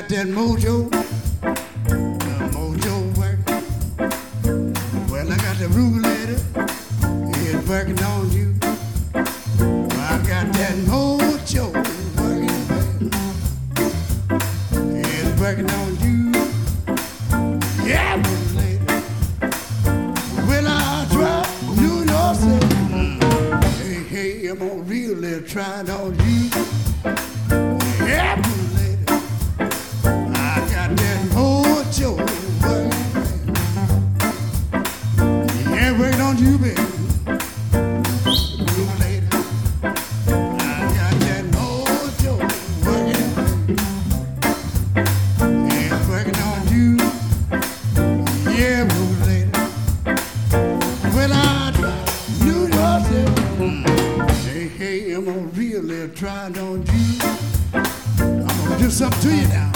got that mojo, mojo working. Well, I got the regulator, it's working on you. I got that mojo working, it's working on you. Yeah, regulator. Well, I try to do yourself. Hey, hey, I'm gonna really try it on you. Yeah, regulator. I got that mojo working. Yeah, working on you, baby. Regulator. I got that mojo working. Yeah, working on you. Yeah, regulator. Well, I try to do yourself. Hey, hey, I'm gonna really try it on you. I'm gonna do something to you now.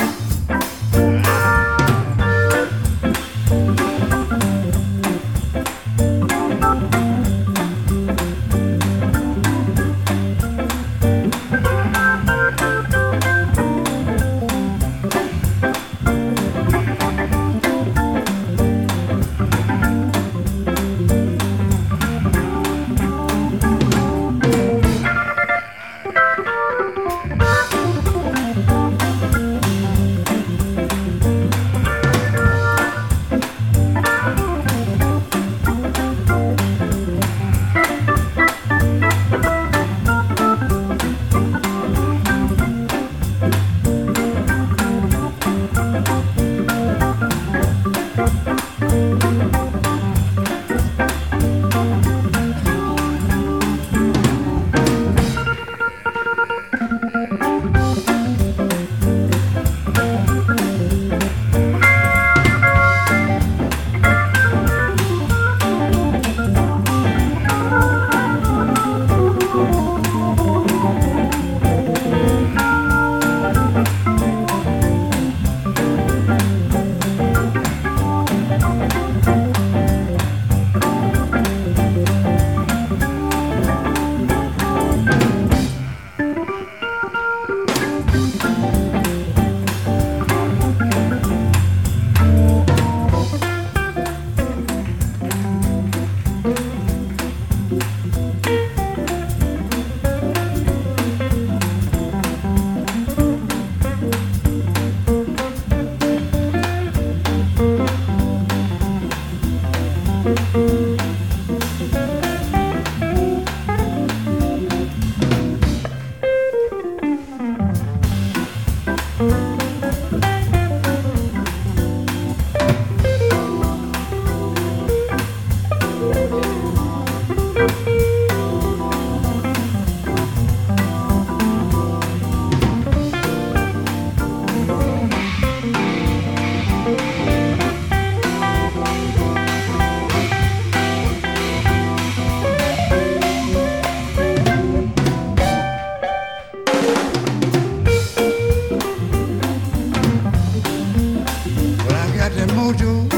Mojo,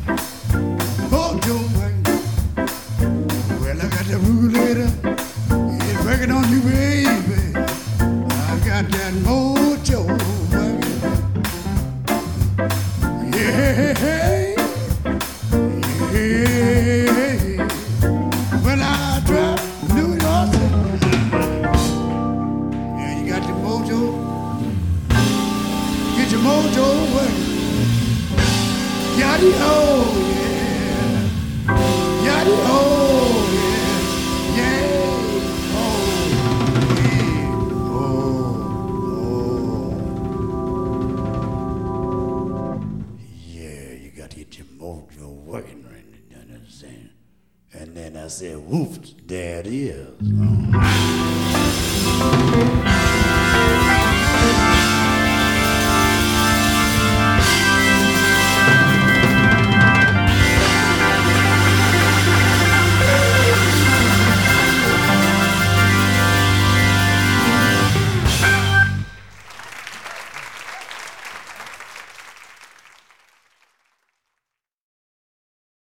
mojo working. Well, I got the regulator, it's working on you, baby. I got that mojo working. Yeah, yeah. Well, I try to do it yourself. Yeah, you got your mojo. Get your mojo working. Yaddy-ho, yeah. Yaddy-ho, yeah. Yeah. Oh, yeah. Oh. Yeah, you got to get your mojo working right. You understand? And then I said, whoops, there it is. Oh.